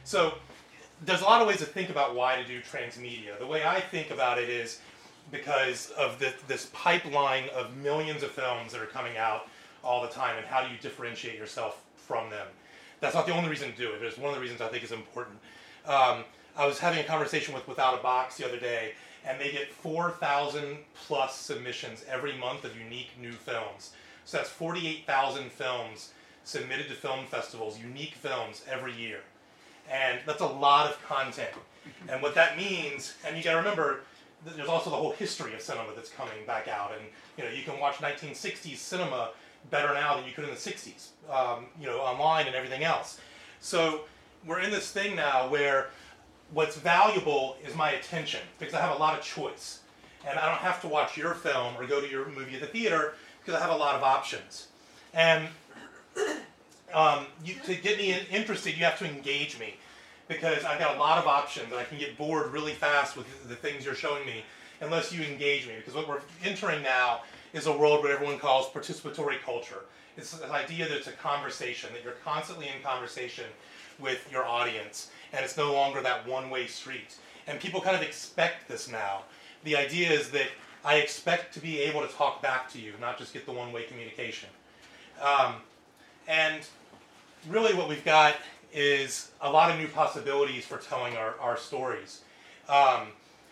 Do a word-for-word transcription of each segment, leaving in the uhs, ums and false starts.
So there's a lot of ways to think about why to do transmedia. The way I think about it is because of the, this pipeline of millions of films that are coming out all the time, and how do you differentiate yourself from them. That's not the only reason to do it. It's one of the reasons I think is important. Um, I was having a conversation with Without a Box the other day, and they get four thousand plus submissions every month of unique new films. So that's forty-eight thousand films submitted to film festivals, unique films every year. And that's a lot of content. And what that means, and you got to remember, there's also the whole history of cinema that's coming back out. And you know, you can watch nineteen sixties cinema better now than you could in the sixties, um, you know, online and everything else. So we're in this thing now where what's valuable is my attention, because I have a lot of choice. And I don't have to watch your film or go to your movie at the theater because I have a lot of options. And um, you, to get me interested, you have to engage me, because I've got a lot of options and I can get bored really fast with the things you're showing me unless you engage me. Because what we're entering now is a world where everyone calls participatory culture. It's this idea that it's a conversation, that you're constantly in conversation with your audience, and it's no longer that one-way street. And people kind of expect this now. The idea is that I expect to be able to talk back to you, not just get the one-way communication. Um, and really what we've got is a lot of new possibilities for telling our, our stories. Um,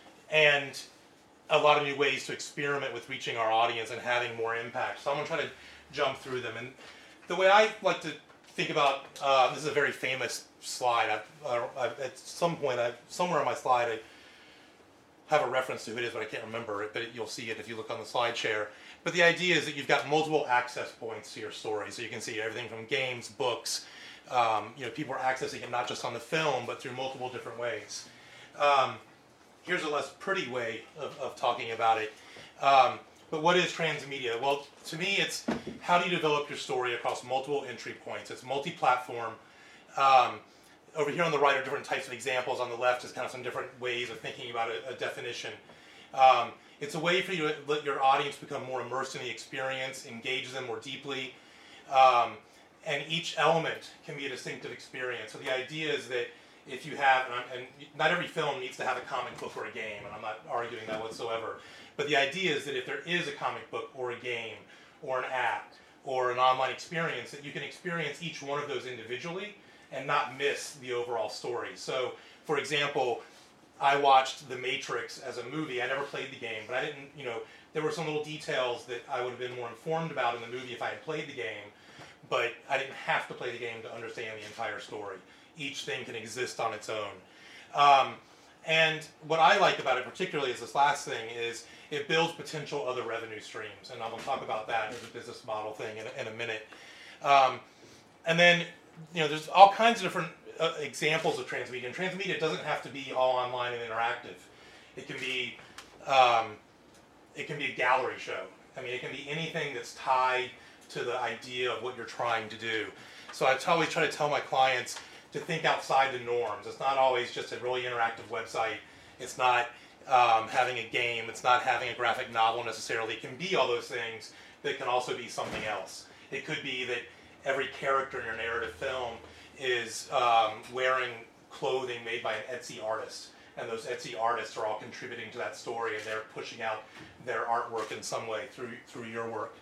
and a lot of new ways to experiment with reaching our audience and having more impact. So I'm going to try to jump through them. And the way I like to think about, uh, this is a very famous slide. I've, uh, I've, at some point, I've, somewhere on my slide, I have a reference to who it is, but I can't remember it, but it, you'll see it if you look on the slide share. But the idea is that you've got multiple access points to your story. So you can see everything from games, books, um, you know, people are accessing it not just on the film, but through multiple different ways. Um, here's a less pretty way of, of talking about it. Um, but what is transmedia? Well, to me, it's how do you develop your story across multiple entry points? It's multi-platform. Um, over here on the right are different types of examples. On the left is kind of some different ways of thinking about a, a definition. Um, it's a way for you to let your audience become more immersed in the experience, engage them more deeply, um, and each element can be a distinctive experience. So the idea is that if you have, and, I'm, and not every film needs to have a comic book or a game, and I'm not arguing that whatsoever, but the idea is that if there is a comic book or a game or an app or an online experience, that you can experience each one of those individually and not miss the overall story. So, for example, I watched The Matrix as a movie. I never played the game, but I didn't, you know, there were some little details that I would have been more informed about in the movie if I had played the game, but I didn't have to play the game to understand the entire story. Each thing can exist on its own. Um, and what I like about it particularly is this last thing is it builds potential other revenue streams, and I'm going to talk about that as a business model thing in a, in a minute. Um, and then, you know, there's all kinds of different uh, examples of transmedia, and transmedia doesn't have to be all online and interactive. It can be, um, it can be a gallery show. I mean, it can be anything that's tied to the idea of what you're trying to do. So I always try to tell my clients to think outside the norms. It's not always just a really interactive website. It's not um, having a game. It's not having a graphic novel necessarily. It can be all those things, but it can also be something else. It could be that every character in your narrative film is um, wearing clothing made by an Etsy artist, and those Etsy artists are all contributing to that story, and they're pushing out their artwork in some way through through your work.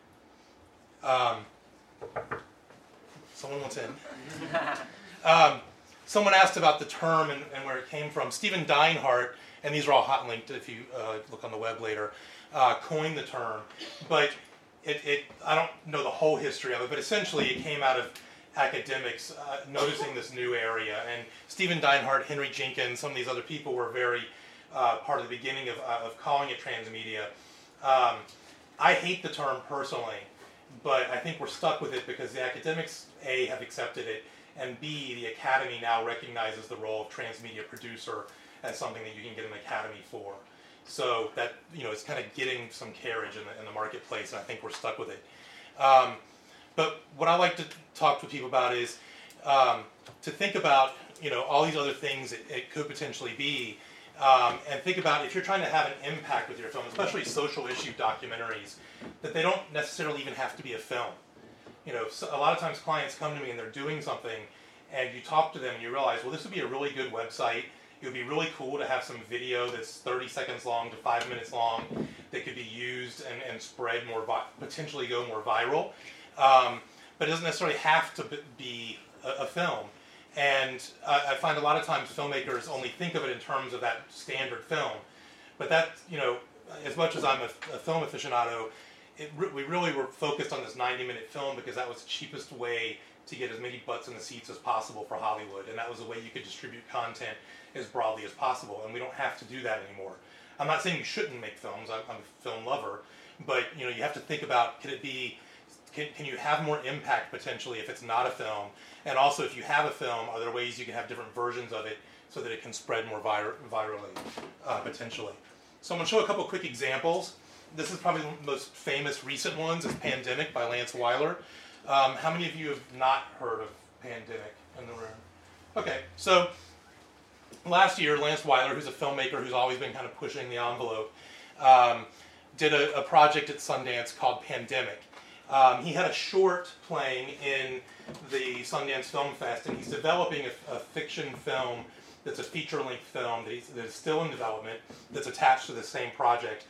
Um, someone wants in. um, someone asked about the term and, and where it came from. Stephen Deinhardt, and these are all hot linked if you uh, look on the web later, uh, coined the term, but It, it, I don't know the whole history of it, but essentially it came out of academics uh, noticing this new area. And Stephen Deinhardt, Henry Jenkins, some of these other people were very uh, part of the beginning of, uh, of calling it transmedia. Um, I hate the term personally, but I think we're stuck with it because the academics, A, have accepted it, and B, the Academy now recognizes the role of transmedia producer as something that you can get an Academy for. So that, you know, it's kind of getting some carriage in the, in the marketplace, and I think we're stuck with it. Um, but what I like to talk to people about is um, to think about, you know, all these other things it, it could potentially be, um, and think about if you're trying to have an impact with your film, especially social issue documentaries, that they don't necessarily even have to be a film. You know, so a lot of times clients come to me and they're doing something, and you talk to them and you realize, well, this would be a really good website. It would be really cool to have some video that's thirty seconds long to five minutes long that could be used and, and spread more, vi- potentially go more viral. Um, but it doesn't necessarily have to be a, a film. And uh, I find a lot of times filmmakers only think of it in terms of that standard film. But that, you know, as much as I'm a, a film aficionado, it re- we really were focused on this ninety minute film because that was the cheapest way to get as many butts in the seats as possible for Hollywood. And that was the way you could distribute content as broadly as possible. And we don't have to do that anymore. I'm not saying you shouldn't make films. I'm, I'm a film lover. But, you know, you have to think about, could it be, can, can you have more impact potentially if it's not a film? And also, if you have a film, are there ways you can have different versions of it so that it can spread more vir- virally, uh, potentially? So I'm going to show a couple quick examples. This is probably the most famous recent ones, is Pandemic by Lance Weiler. Um, how many of you have not heard of Pandemic in the room? Okay, so last year, Lance Weiler, who's a filmmaker who's always been kind of pushing the envelope, um, did a, a project at Sundance called Pandemic. Um, he had a short playing in the Sundance Film Fest, and he's developing a, a fiction film that's a feature-length film that, he's, that is still in development, that's attached to the same project.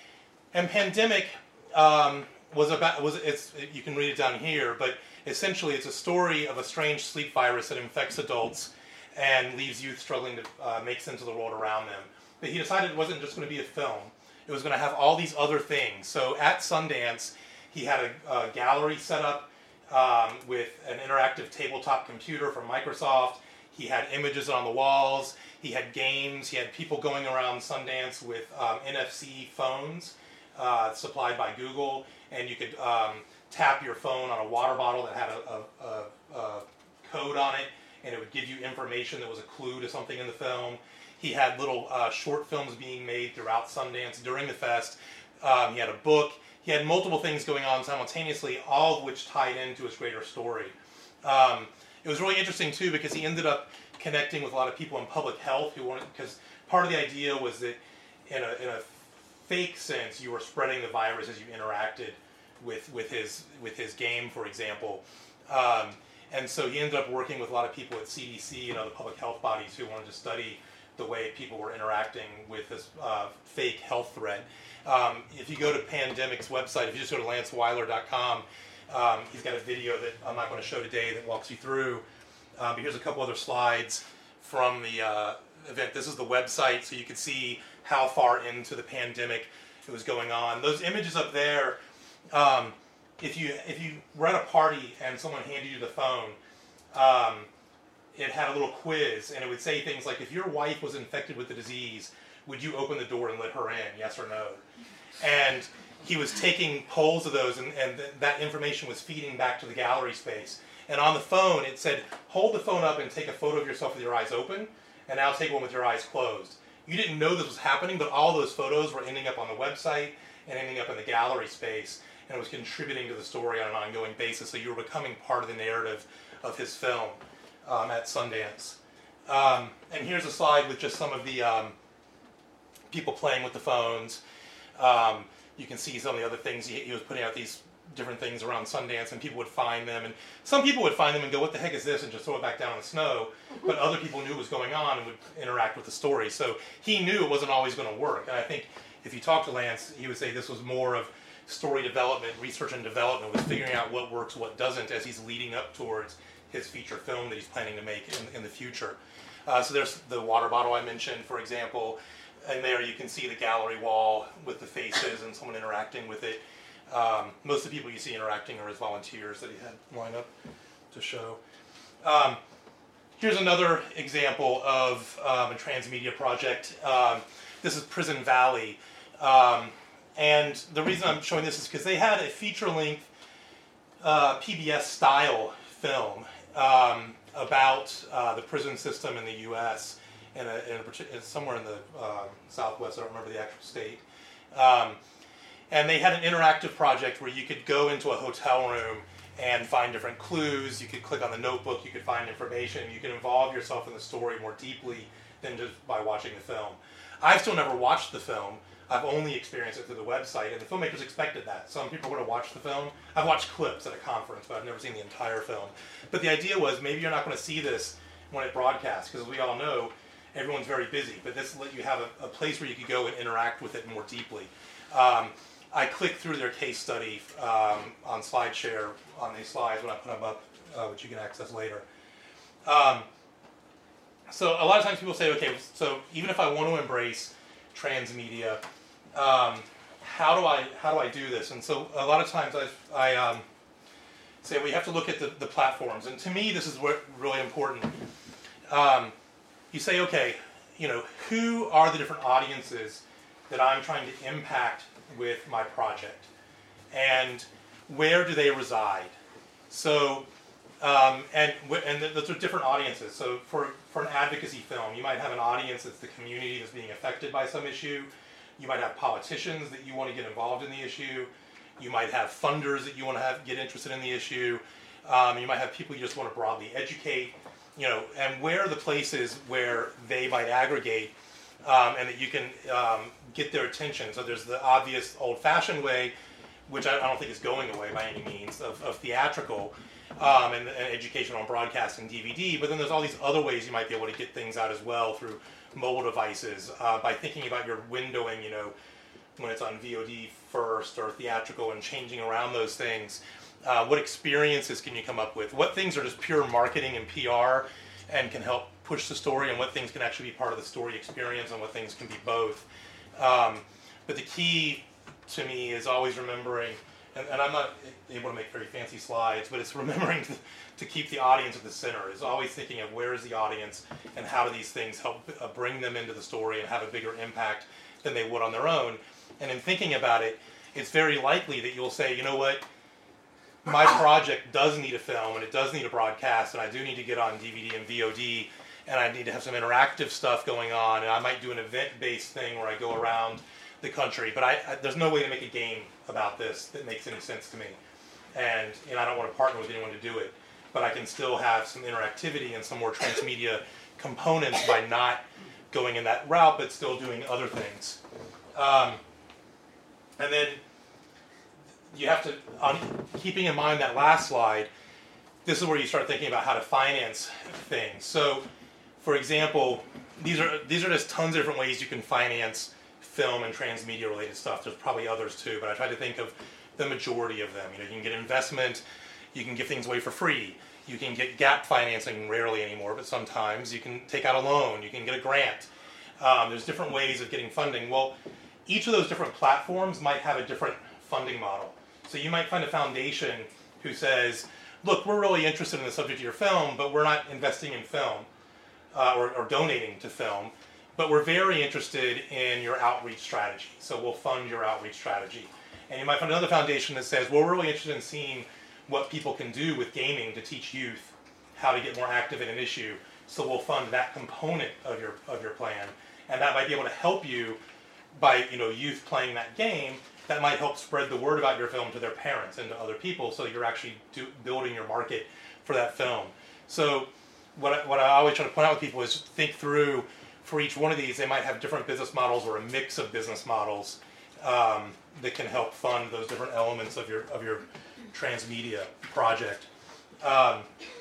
And Pandemic um, was about, was it's you can read it down here, but essentially it's a story of a strange sleep virus that infects adults and leaves youth struggling to uh, make sense of the world around them. But he decided it wasn't just going to be a film. It was going to have all these other things. So at Sundance, he had a, a gallery set up um, with an interactive tabletop computer from Microsoft. He had images on the walls. He had games. He had people going around Sundance with um, N F C phones uh, supplied by Google, and you could um, tap your phone on a water bottle that had a, a, a, a code on it, and it would give you information that was a clue to something in the film. He had little uh, short films being made throughout Sundance during the fest. Um, he had a book. He had multiple things going on simultaneously, all of which tied into his greater story. Um, it was really interesting, too, because he ended up connecting with a lot of people in public health who wanted, because part of the idea was that in a, in a fake sense, you were spreading the virus as you interacted with, with, his, with his game, for example. Um, and so he ended up working with a lot of people at C D C and other public health bodies who wanted to study the way people were interacting with this uh, fake health threat. Um, if you go to Pandemic's website, if you just go to lance weiler dot com, um, he's got a video that I'm not going to show today that walks you through. Um, but here's a couple other slides from the uh, event. This is the website, so you can see how far into the pandemic it was going on. Those images up there, um, if you if you were at a party and someone handed you the phone, um, it had a little quiz, and it would say things like, if your wife was infected with the disease, would you open the door and let her in, yes or no? And he was taking polls of those, and, and th- that information was feeding back to the gallery space. And on the phone, it said, hold the phone up and take a photo of yourself with your eyes open, and now take one with your eyes closed. You didn't know this was happening, but all those photos were ending up on the website and ending up in the gallery space, and it was contributing to the story on an ongoing basis, so you were becoming part of the narrative of his film um, at Sundance. Um, and here's a slide with just some of the um, people playing with the phones. Um, you can see some of the other things. He, he was putting out these different things around Sundance, and people would find them. And some people would find them and go, what the heck is this? And just throw it back down in the snow. But other people knew what was going on and would interact with the story. So he knew it wasn't always going to work. And I think if you talk to Lance, he would say this was more of story development, research and development, was figuring out what works, what doesn't, as he's leading up towards his feature film that he's planning to make in, in the future. Uh, so there's the water bottle I mentioned, for example. And there you can see the gallery wall with the faces and someone interacting with it. Um, most of the people you see interacting are his volunteers that he had lined up to show. Um, here's another example of um, a transmedia project. Um, this is Prison Valley. Um, and the reason I'm showing this is because they had a feature-length uh, P B S-style film um, about uh, the prison system in the U S in, a, in, a, in somewhere in the uh, Southwest. I don't remember the actual state. Um, and they had an interactive project where you could go into a hotel room and find different clues. You could click on the notebook. You could find information. You could involve yourself in the story more deeply than just by watching the film. I've still never watched the film. I've only experienced it through the website, and the filmmakers expected that. Some people would have watched the film. I've watched clips at a conference, but I've never seen the entire film. But the idea was maybe you're not going to see this when it broadcasts, because as we all know, everyone's very busy. But this let you have a, a place where you could go and interact with it more deeply. Um, I clicked through their case study um, on SlideShare on these slides when I put them up, uh, which you can access later. Um, so a lot of times people say, okay, so even if I want to embrace transmedia, um, how do I how do I do this? And so a lot of times I I um, say we have to look at the, the platforms, and to me this is what really important. Um, you say, okay, you know, who are the different audiences that I'm trying to impact with my project, and where do they reside? So, um, and and those are different audiences. So for for an advocacy film, you might have an audience that's the community that's being affected by some issue. You might have politicians that you want to get involved in the issue. You might have funders that you want to have get interested in the issue. Um, you might have people you just want to broadly educate. You know, and where are the places where they might aggregate, um, and that you can um, get their attention. So there's the obvious old-fashioned way, which I, I don't think is going away by any means, of, of theatrical um, and, and education on broadcast and D V D. But then there's all these other ways you might be able to get things out as well through mobile devices, uh, by thinking about your windowing, you know, when it's on V O D first or theatrical, and changing around those things. Uh, what experiences can you come up with? What things are just pure marketing and P R and can help push the story, and what things can actually be part of the story experience, and what things can be both. Um, but the key to me is always remembering, and, and I'm not able to make very fancy slides, but it's remembering to, to keep the audience at the center. It's always thinking of where is the audience, and how do these things help uh, bring them into the story and have a bigger impact than they would on their own. And in thinking about it, it's very likely that you'll say, you know what, my project does need a film, and it does need a broadcast, and I do need to get on D V D and V O D, and I need to have some interactive stuff going on, and I might do an event-based thing where I go around the country, but I, I, there's no way to make a game about this that makes any sense to me, and, and I don't want to partner with anyone to do it, but I can still have some interactivity and some more transmedia components by not going in that route, but still doing other things. Um, and then you have to, on keeping in mind that last slide, this is where you start thinking about how to finance things. So, for example, these are these are just tons of different ways you can finance film and transmedia related stuff. There's probably others too, but I try to think of the majority of them. You know, you can get investment, you can give things away for free, you can get gap financing, rarely anymore, but sometimes you can take out a loan, you can get a grant. Um, there's different ways of getting funding. Well, each of those different platforms might have a different funding model. So you might find a foundation who says, look, we're really interested in the subject of your film, but we're not investing in film uh, or, or donating to film, but we're very interested in your outreach strategy, so we'll fund your outreach strategy. And you might find another foundation that says, well, we're really interested in seeing what people can do with gaming to teach youth how to get more active in an issue, so we'll fund that component of your, of your plan. And that might be able to help you by, you know, youth playing that game. That might help spread the word about your film to their parents and to other people, so you're actually do, building your market for that film. So what I, what I always try to point out with people is think through, for each one of these, they might have different business models or a mix of business models um, that can help fund those different elements of your of your transmedia project. Um,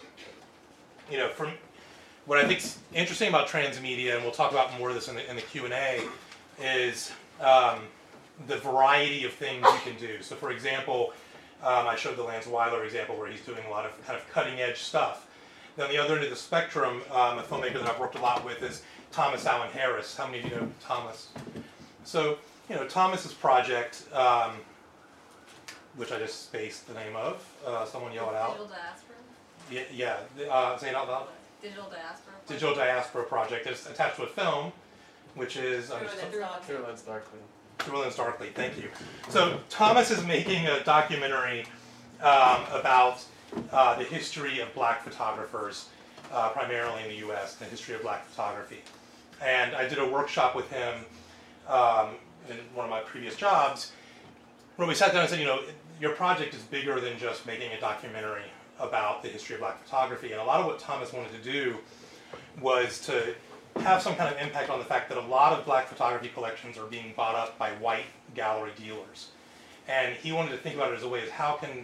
you know, from what I think's interesting about transmedia, and we'll talk about more of this in the, in the Q and A, is um, the variety of things you can do. So for example, um, I showed the Lance Weiler example where he's doing a lot of kind of cutting edge stuff. Then the other end of the spectrum, um, a filmmaker that I've worked a lot with is Thomas Allen Harris. How many of you know Thomas? So, you know, Thomas's project, um, which I just spaced the name of, uh, someone yell it out. Digital Diaspora? Yeah, yeah. Uh, say it out loud. Digital Diaspora? Digital Diaspora project is attached to a film, which is... Um, Through Lens Darkly. Through Lens Darkly, thank you. So Thomas is making a documentary um, about uh, the history of black photographers, uh, primarily in the U S, the history of black photography. And I did a workshop with him um, in one of my previous jobs, where we sat down and said, you know, your project is bigger than just making a documentary about the history of black photography. And a lot of what Thomas wanted to do was to have some kind of impact on the fact that a lot of black photography collections are being bought up by white gallery dealers. And he wanted to think about it as a way of how can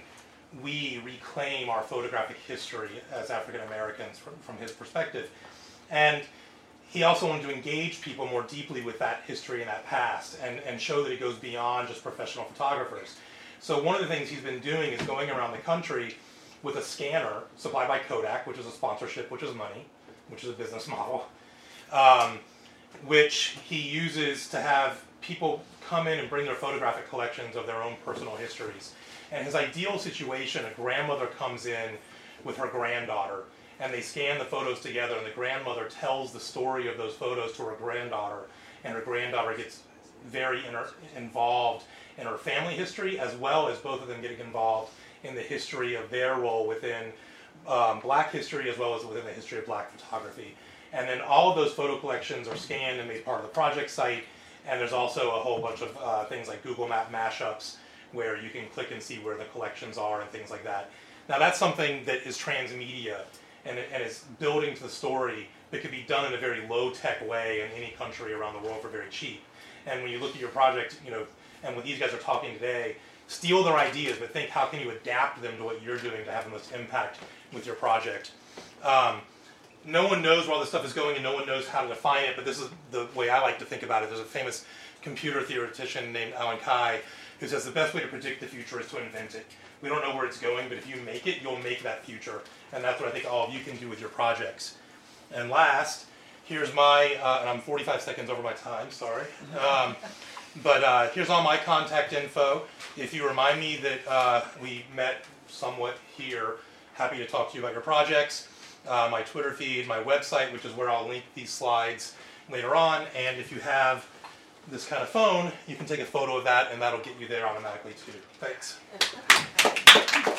we reclaim our photographic history as African Americans from, from his perspective. And he also wanted to engage people more deeply with that history and that past and, and show that it goes beyond just professional photographers. So one of the things he's been doing is going around the country with a scanner supplied by Kodak, which is a sponsorship, which is money, which is a business model, um, which he uses to have people come in and bring their photographic collections of their own personal histories. And his ideal situation, a grandmother comes in with her granddaughter, and they scan the photos together, and the grandmother tells the story of those photos to her granddaughter, and her granddaughter gets very inter involved in her family history, as well as both of them getting involved in the history of their role within um, black history, as well as within the history of black photography. And then all of those photo collections are scanned and made part of the project site, and there's also a whole bunch of uh, things like Google Map mashups, where you can click and see where the collections are and things like that. Now that's something that is transmedia, and, and is building to the story that could be done in a very low-tech way in any country around the world for very cheap. And when you look at your project, you know, and when these guys are talking today, steal their ideas, but think how can you adapt them to what you're doing to have the most impact with your project. Um, no one knows where all this stuff is going, and no one knows how to define it, but this is the way I like to think about it. There's a famous computer theoretician named Alan Kay who says the best way to predict the future is to invent it. We don't know where it's going, but if you make it, you'll make that future. And that's what I think all of you can do with your projects. And last, here's my, uh, and I'm forty-five seconds over my time, sorry. Um, but uh, here's all my contact info. If you remind me that uh, we met somewhat here, happy to talk to you about your projects. Uh, my Twitter feed, my website, which is where I'll link these slides later on. And if you have this kind of phone, you can take a photo of that, and that'll get you there automatically too. Thanks.